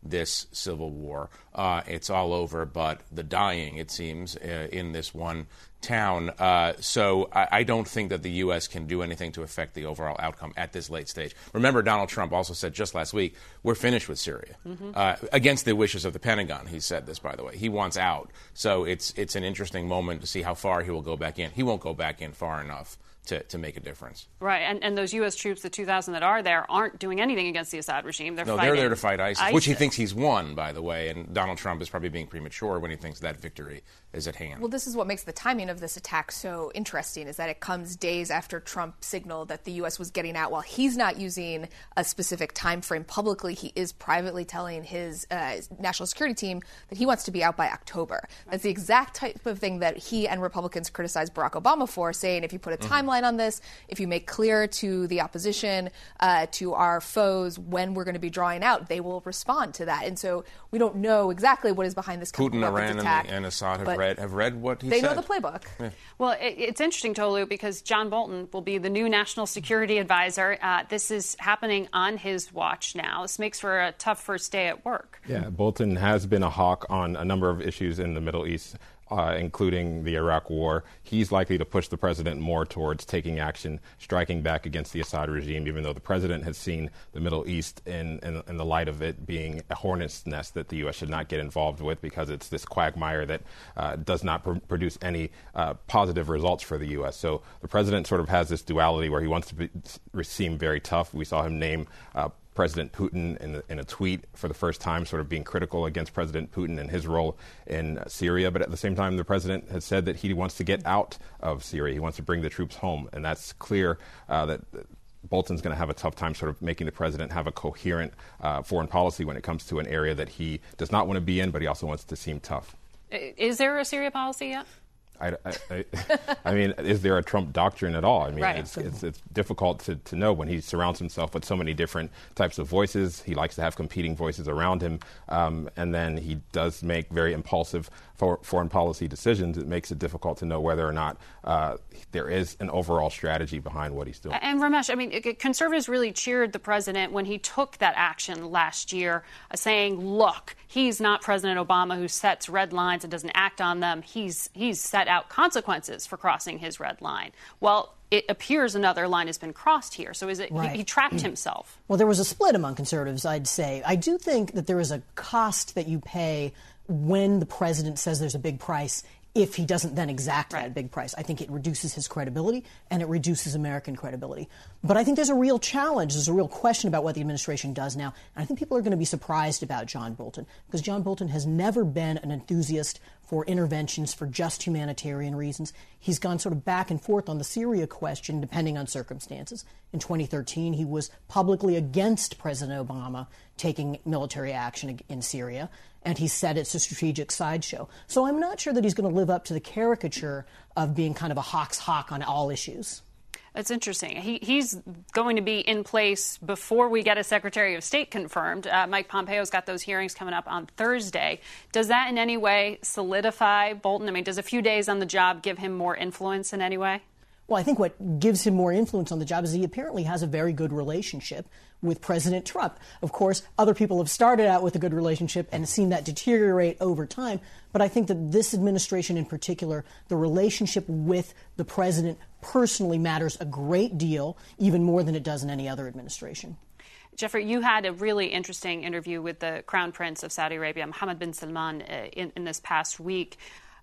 this civil war. Uh, it's all over but the dying, it seems, uh, in this one town. Uh, so I, I don't think that the U S can do anything to affect the overall outcome at this late stage. Remember, Donald Trump also said just last week, we're finished with Syria. Mm-hmm. Uh, against the wishes of the Pentagon, he said this, by the way. He wants out. So it's it's an interesting moment to see how far he will go back in. He won't go back in far enough to, to make a difference. Right, and, and those U S troops, the two thousand that are there, aren't doing anything against the Assad regime. They're no, fighting they're there to fight ISIS, ISIS, which he thinks he's won, by the way, and Donald Trump is probably being premature when he thinks that victory is at hand. Well, this is what makes the timing of this attack so interesting, is that it comes days after Trump signaled that the U S was getting out. While he's not using a specific time frame publicly, he is privately telling his uh, national security team that he wants to be out by October. That's the exact type of thing that he and Republicans criticized Barack Obama for, saying if you put a timeline mm-hmm. on this, if you make clear to the opposition, uh, to our foes, when we're going to be drawing out, they will respond to that. And so we don't know exactly what is behind this Putin, Iran, attack, and, and Assad have read, have read what he they said. They know the playbook. Yeah. Well, it, it's interesting, Tolu, because John Bolton will be the new national security advisor. Uh, this is happening on his watch now. This makes for a tough first day at work. Yeah, Bolton has been a hawk on a number of issues in the Middle East, Uh, including the Iraq War. He's likely to push the president more towards taking action, striking back against the Assad regime, even though the president has seen the Middle East in, in, in the light of it being a hornet's nest that the U S should not get involved with, because it's this quagmire that uh, does not pr- produce any uh, positive results for the U S. So the president sort of has this duality where he wants to be, seem very tough. We saw him name uh, President Putin in, the, in a tweet for the first time, sort of being critical against President Putin and his role in uh, Syria. But at the same time, the president has said that he wants to get out of Syria. He wants to bring the troops home. And that's clear uh, that Bolton's going to have a tough time sort of making the president have a coherent uh, foreign policy when it comes to an area that he does not want to be in, but he also wants to seem tough. Is there a Syria policy yet? I, I, I mean, is there a Trump doctrine at all? I mean, right. it's, it's it's difficult to, to know when he surrounds himself with so many different types of voices. He likes to have competing voices around him. Um, and then he does make very impulsive for, foreign policy decisions. It makes it difficult to know whether or not uh, there is an overall strategy behind what he's doing. And Ramesh, I mean, conservatives really cheered the president when he took that action last year, uh, saying, look, he's not President Obama who sets red lines and doesn't act on them. He's he's set out consequences for crossing his red line. Well, it appears another line has been crossed here. So is it right. he, he trapped himself? Well, there was a split among conservatives, I'd say. I do think that there is a cost that you pay when the president says there's a big price, if he doesn't then exact right. that big price. I think it reduces his credibility and it reduces American credibility. But I think there's a real challenge. There's a real question about what the administration does now. And I think people are going to be surprised about John Bolton, because John Bolton has never been an enthusiast for interventions for just humanitarian reasons. He's gone sort of back and forth on the Syria question, depending on circumstances. In twenty thirteen, he was publicly against President Obama taking military action in Syria, and he said it's a strategic sideshow. So I'm not sure that he's going to live up to the caricature of being kind of a hawk's hawk on all issues. That's interesting. He, he's going to be in place before we get a Secretary of State confirmed. Uh, Mike Pompeo's got those hearings coming up on Thursday. Does that in any way solidify Bolton? I mean, does a few days on the job give him more influence in any way? Well, I think what gives him more influence on the job is he apparently has a very good relationship with President Trump. Of course, other people have started out with a good relationship and seen that deteriorate over time. But I think that this administration in particular, the relationship with the president personally matters a great deal, even more than it does in any other administration. Jeffrey, you had a really interesting interview with the Crown Prince of Saudi Arabia, Mohammed bin Salman, uh, in, in this past week.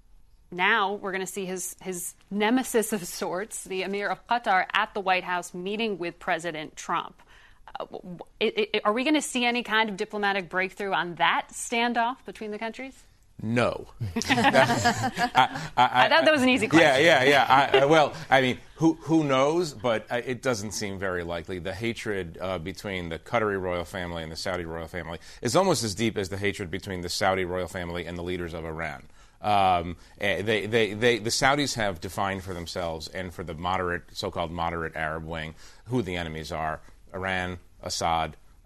Now we're going to see his, his nemesis of sorts, the Emir of Qatar, at the White House meeting with President Trump. Uh, it, it, are we going to see any kind of diplomatic breakthrough on that standoff between the countries? No. I, I, I, I thought that was an easy question. Yeah, yeah, yeah. I, well, I mean, who who knows? But it doesn't seem very likely. The hatred uh, between the Qatari royal family and the Saudi royal family is almost as deep as the hatred between the Saudi royal family and the leaders of Iran. Um, they, they, they, the Saudis have defined for themselves and for the moderate, so-called moderate Arab wing, who the enemies are: Iran, Assad,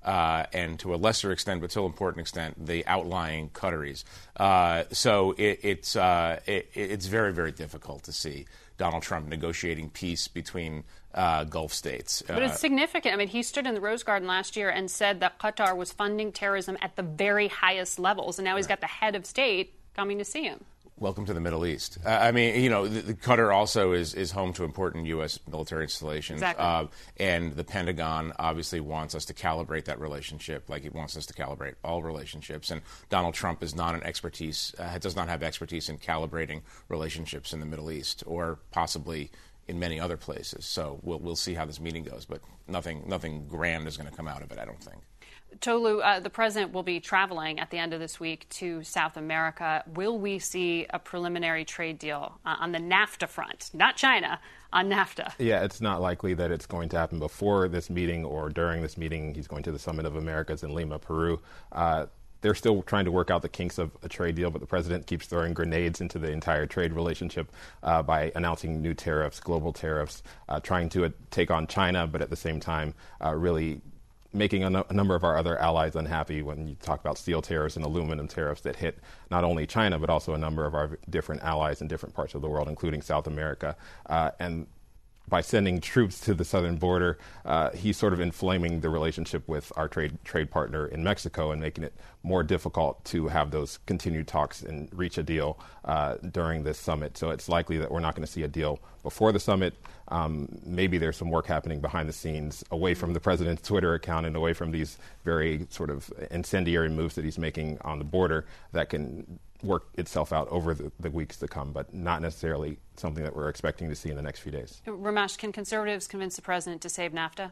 uh, and to a lesser extent, but still important extent, the outlying Qataris. Uh, so it, it's uh, it, it's very, very difficult to see Donald Trump negotiating peace between uh, Gulf states. But it's significant. I mean, he stood in the Rose Garden last year and said that Qatar was funding terrorism at the very highest levels, and now he's got the head of state coming to see him. Welcome to the Middle East. Uh, I mean, you know, the, the Qatar also is, is home to important U S military installations. Exactly. Uh, and the Pentagon obviously wants us to calibrate that relationship like it wants us to calibrate all relationships. And Donald Trump is not an expertise, uh, does not have expertise in calibrating relationships in the Middle East or possibly in many other places. So we'll, we'll see how this meeting goes. But nothing, nothing grand is going to come out of it, I don't think. Tolu, uh, the president will be traveling at the end of this week to South America. Will we see a preliminary trade deal uh, on the NAFTA front? Not China, on NAFTA. Yeah, it's not likely that it's going to happen before this meeting or during this meeting. He's going to the Summit of Americas in Lima, Peru. Uh, they're still trying to work out the kinks of a trade deal, but the president keeps throwing grenades into the entire trade relationship uh, by announcing new tariffs, global tariffs, uh, trying to uh, take on China, but at the same time uh, really making a, no- a number of our other allies unhappy when you talk about steel tariffs and aluminum tariffs that hit not only China, but also a number of our different allies in different parts of the world, including South America. Uh, and by sending troops to the southern border, uh, he's sort of inflaming the relationship with our trade trade partner in Mexico and making it more difficult to have those continued talks and reach a deal uh, during this summit. So it's likely that we're not going to see a deal before the summit. Um, maybe there's some work happening behind the scenes away from the president's Twitter account and away from these very sort of incendiary moves that he's making on the border that can work itself out over the, the weeks to come, but not necessarily something that we're expecting to see in the next few days. Ramesh, can conservatives convince the president to save NAFTA?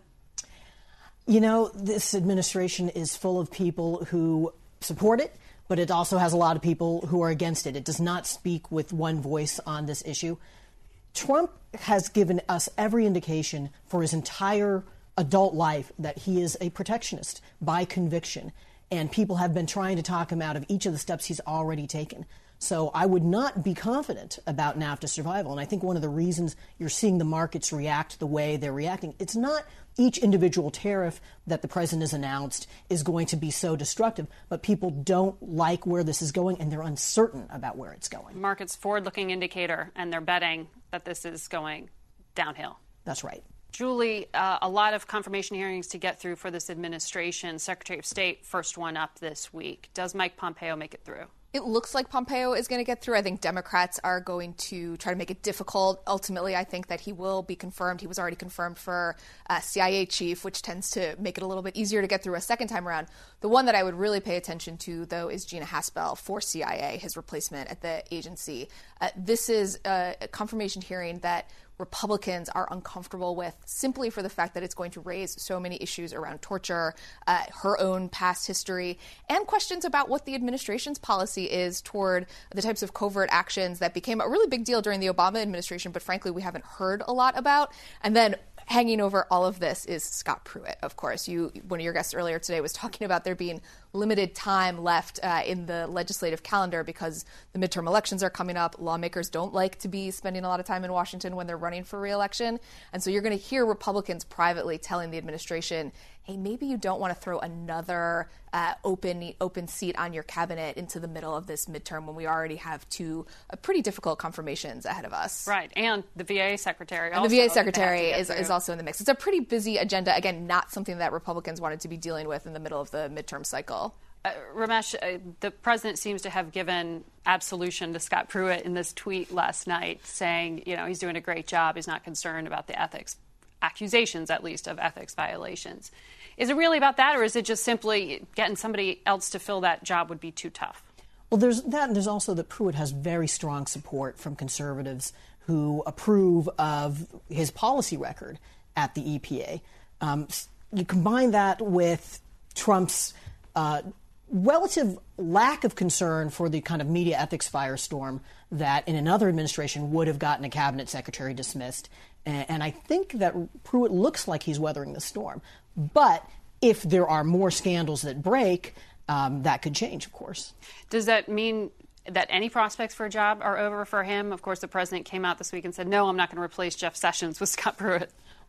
You know, this administration is full of people who support it, but it also has a lot of people who are against it. It does not speak with one voice on this issue. Trump has given us every indication for his entire adult life that he is a protectionist by conviction. And people have been trying to talk him out of each of the steps he's already taken. So I would not be confident about NAFTA survival. And I think one of the reasons you're seeing the markets react the way they're reacting, it's not each individual tariff that the president has announced is going to be so destructive, but people don't like where this is going and they're uncertain about where it's going. Markets forward-looking indicator, and they're betting that this is going downhill. That's right. Julie, uh, a lot of confirmation hearings to get through for this administration. Secretary of State, first one up this week. Does Mike Pompeo make it through? It looks like Pompeo is going to get through. I think Democrats are going to try to make it difficult. Ultimately, I think that he will be confirmed. He was already confirmed for uh, C I A chief, which tends to make it a little bit easier to get through a second time around. The one that I would really pay attention to, though, is Gina Haspel for C I A, his replacement at the agency. Uh, this is a confirmation hearing that Republicans are uncomfortable with simply for the fact that it's going to raise so many issues around torture, uh, her own past history, and questions about what the administration's policy is toward the types of covert actions that became a really big deal during the Obama administration, but frankly, we haven't heard a lot about. And then hanging over all of this is Scott Pruitt, of course. You, one of your guests earlier today was talking about there being limited time left uh, in the legislative calendar because the midterm elections are coming up. Lawmakers don't like to be spending a lot of time in Washington when they're running for re-election. And so you're going to hear Republicans privately telling the administration, hey, maybe you don't want to throw another uh, open open seat on your cabinet into the middle of this midterm when we already have two uh, pretty difficult confirmations ahead of us. Right, and the V A secretary and also. the V A secretary is, is also in the mix. It's a pretty busy agenda. Again, not something that Republicans wanted to be dealing with in the middle of the midterm cycle. Uh, Ramesh, uh, the president seems to have given absolution to Scott Pruitt in this tweet last night, saying, you know, he's doing a great job. He's not concerned about the ethics, accusations at least, of ethics violations. Is it really about that, or is it just simply getting somebody else to fill that job would be too tough? Well, there's that, and there's also that Pruitt has very strong support from conservatives who approve of his policy record at the E P A. Um, you combine that with Trump's uh, relative lack of concern for the kind of media ethics firestorm that in another administration would have gotten a cabinet secretary dismissed. And, and I think that Pruitt looks like he's weathering the storm. But if there are more scandals that break, um, that could change, of course. Does that mean that any prospects for a job are over for him? Of course, the president came out this week and said, no, I'm not going to replace Jeff Sessions with Scott Pruitt.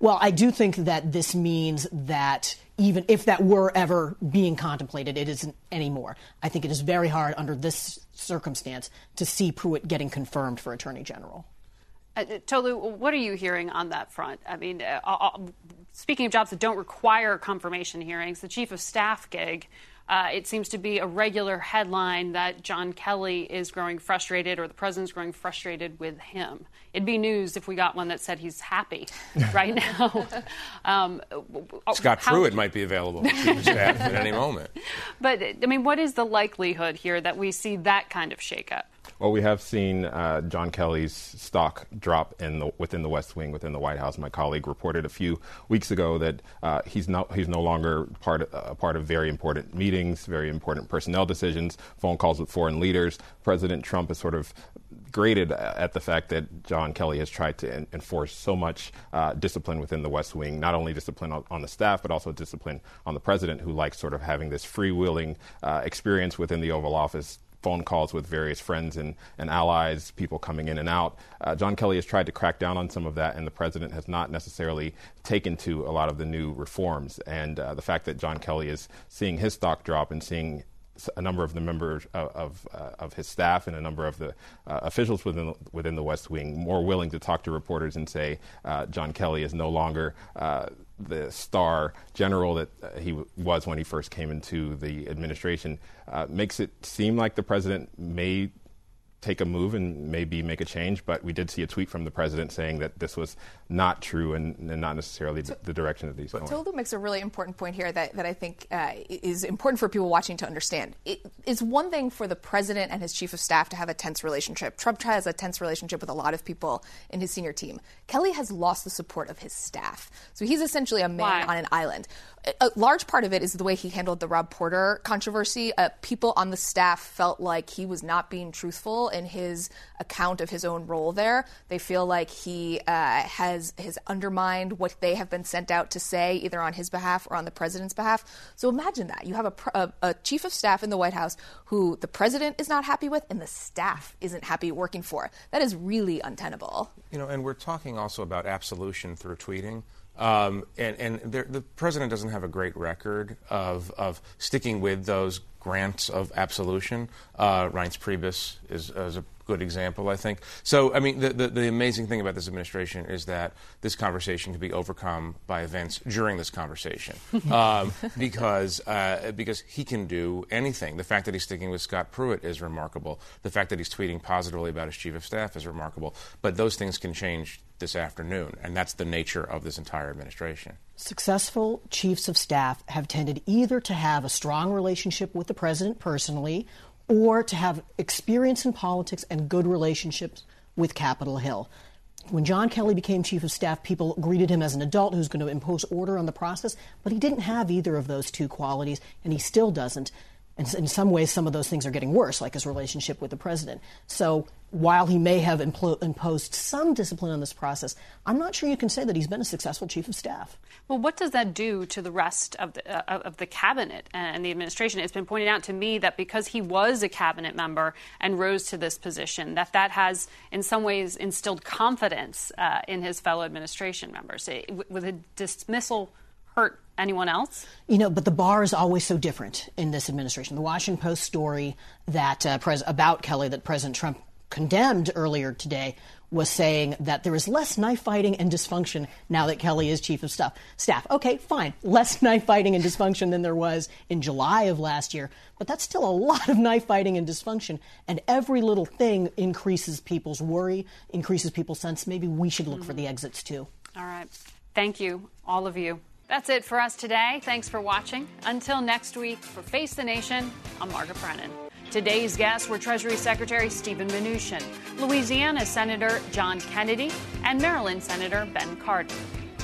Well, I do think that this means that even if that were ever being contemplated, it isn't anymore. I think it is very hard under this circumstance to see Pruitt getting confirmed for Attorney General. Uh, Tolu, what are you hearing on that front? I mean, uh, uh, speaking of jobs that don't require confirmation hearings, the chief of staff gig, uh, it seems to be a regular headline that John Kelly is growing frustrated or the president's growing frustrated with him. It'd be news if we got one that said he's happy right now. um, Scott how, Pruitt might be available for chief of staff at any moment. But, I mean, what is the likelihood here that we see that kind of shakeup? Well, we have seen uh, John Kelly's stock drop in the, within the West Wing, within the White House. My colleague reported a few weeks ago that uh, he's no he's no longer part of, uh, part of very important meetings, very important personnel decisions, phone calls with foreign leaders. President Trump is sort of grated at the fact that John Kelly has tried to en- enforce so much uh, discipline within the West Wing, not only discipline on, on the staff, but also discipline on the president, who likes sort of having this freewheeling uh, experience within the Oval Office. Phone calls with various friends and, and allies, people coming in and out. Uh, John Kelly has tried to crack down on some of that, and the president has not necessarily taken to a lot of the new reforms. And uh, the fact that John Kelly is seeing his stock drop and seeing a number of the members of of, uh, of his staff and a number of the uh, officials within the, within the West Wing more willing to talk to reporters and say uh, John Kelly is no longer uh, the star general that uh, he w- was when he first came into the administration, uh, makes it seem like the president may take a move and maybe make a change, but we did see a tweet from the president saying that this was not true and, and not necessarily the, the direction that he's going. Tolu makes a really important point here that, that I think uh, is important for people watching to understand. It is one thing for the president and his chief of staff to have a tense relationship. Trump has a tense relationship with a lot of people in his senior team. Kelly has lost the support of his staff. So he's essentially a man Why? on an island. A large part of it is the way he handled the Rob Porter controversy. Uh, people on the staff felt like he was not being truthful in his account of his own role there. They feel like he uh, has has undermined what they have been sent out to say, either on his behalf or on the president's behalf. So imagine that. You have a, a, a chief of staff in the White House who the president is not happy with and the staff isn't happy working for. That is really untenable. You know, and we're talking also about absolution through tweeting. Um, and and there, the president doesn't have a great record of, of sticking with those grants of absolution. Uh, Reince Priebus is, is a good example, I think. So, I mean, the, the, the amazing thing about this administration is that this conversation can be overcome by events during this conversation um, because uh, because he can do anything. The fact that he's sticking with Scott Pruitt is remarkable. The fact that he's tweeting positively about his chief of staff is remarkable. But those things can change this afternoon, and that's the nature of this entire administration. Successful chiefs of staff have tended either to have a strong relationship with the president personally or to have experience in politics and good relationships with Capitol Hill. When John Kelly became chief of staff, people greeted him as an adult who's going to impose order on the process, but he didn't have either of those two qualities, and he still doesn't. And in some ways, some of those things are getting worse, like his relationship with the president. So while he may have impl- imposed some discipline on this process, I'm not sure you can say that he's been a successful chief of staff. Well, what does that do to the rest of the, uh, of the cabinet and the administration? It's been pointed out to me that because he was a cabinet member and rose to this position, that that has in some ways instilled confidence uh, in his fellow administration members. It, with a dismissal hurt anyone else? You know, but the bar is always so different in this administration. The Washington Post story that uh, pres- about Kelly that President Trump condemned earlier today was saying that there is less knife fighting and dysfunction now that Kelly is chief of staff. Staff, okay, fine, less knife fighting and dysfunction than there was in July of last year, but that's still a lot of knife fighting and dysfunction, and every little thing increases people's worry, increases people's sense maybe we should look mm-hmm. for the exits too. All right. Thank you, all of you. That's it for us today. Thanks for watching. Until next week, for Face the Nation, I'm Margaret Brennan. Today's guests were Treasury Secretary Steven Mnuchin, Louisiana Senator John Kennedy, and Maryland Senator Ben Cardin.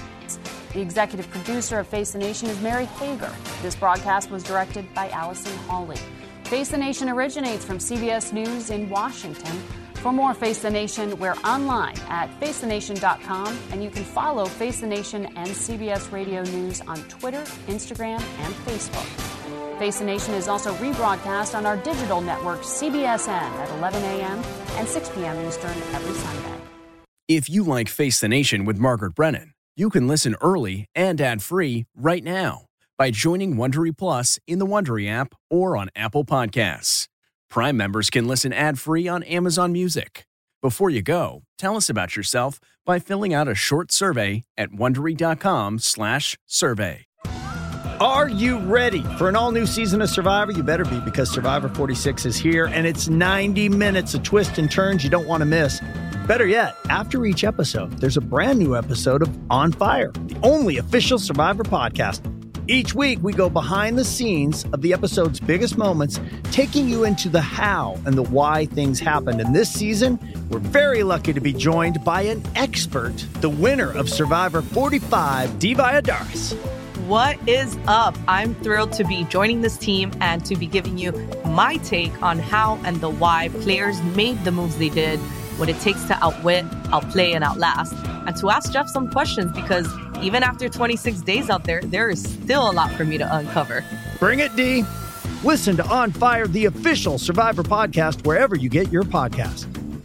The executive producer of Face the Nation is Mary Hager. This broadcast was directed by Allison Hawley. Face the Nation originates from C B S News in Washington. For more Face the Nation, we're online at face the nation dot com, and you can follow Face the Nation and C B S Radio News on Twitter, Instagram, and Facebook. Face the Nation is also rebroadcast on our digital network, C B S N, at eleven a.m. and six p.m. Eastern every Sunday. If you like Face the Nation with Margaret Brennan, You can listen early and ad-free right now by joining Wondery Plus in the Wondery app or on Apple Podcasts. Prime members can listen ad-free on Amazon Music. Before you go, tell us about yourself by filling out a short survey at Wondery.com slash survey. Are you ready for an all-new season of Survivor? You better be, because Survivor forty-six is here, and it's ninety minutes of twists and turns you don't want to miss. Better yet, after each episode, there's a brand new episode of On Fire, the only official Survivor podcast. Each week, we go behind the scenes of the episode's biggest moments, taking you into the how and the why things happened. And this season, we're very lucky to be joined by an expert, the winner of Survivor forty-five, Dee Valladares. What is up? I'm thrilled to be joining this team and to be giving you my take on how and the why players made the moves they did, what it takes to outwit, outplay, and outlast, and to ask Jeff some questions, because even after twenty-six days out there, there is still a lot for me to uncover. Bring it, D. Listen to On Fire, the official Survivor podcast, wherever you get your podcast.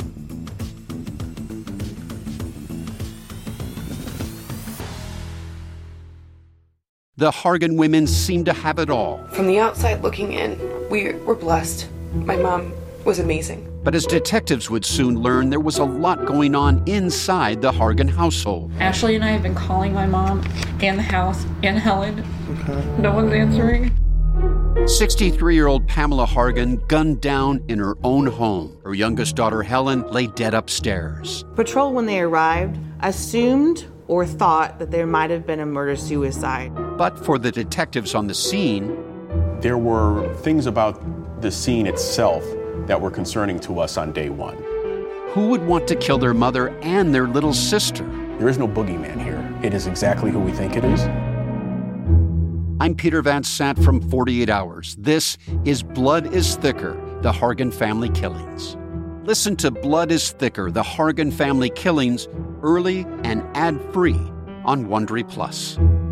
The Hargan women seem to have it all. From the outside looking in, we were blessed. My mom was amazing. But as detectives would soon learn, there was a lot going on inside the Hargan household. Ashley and I have been calling my mom and the house and Helen. Okay. No one's answering. sixty-three-year-old Pamela Hargan gunned down in her own home. Her youngest daughter, Helen, lay dead upstairs. Patrol, when they arrived, assumed or thought that there might have been a murder-suicide. But for the detectives on the scene, there were things about the scene itself that were concerning to us on day one. Who would want to kill their mother and their little sister? There is no boogeyman here. It is exactly who we think it is. I'm Peter Van Sant from forty-eight hours. This is Blood is Thicker, the Hargan family killings. Listen to Blood is Thicker, the Hargan family killings, early and ad-free on Wondery Plus.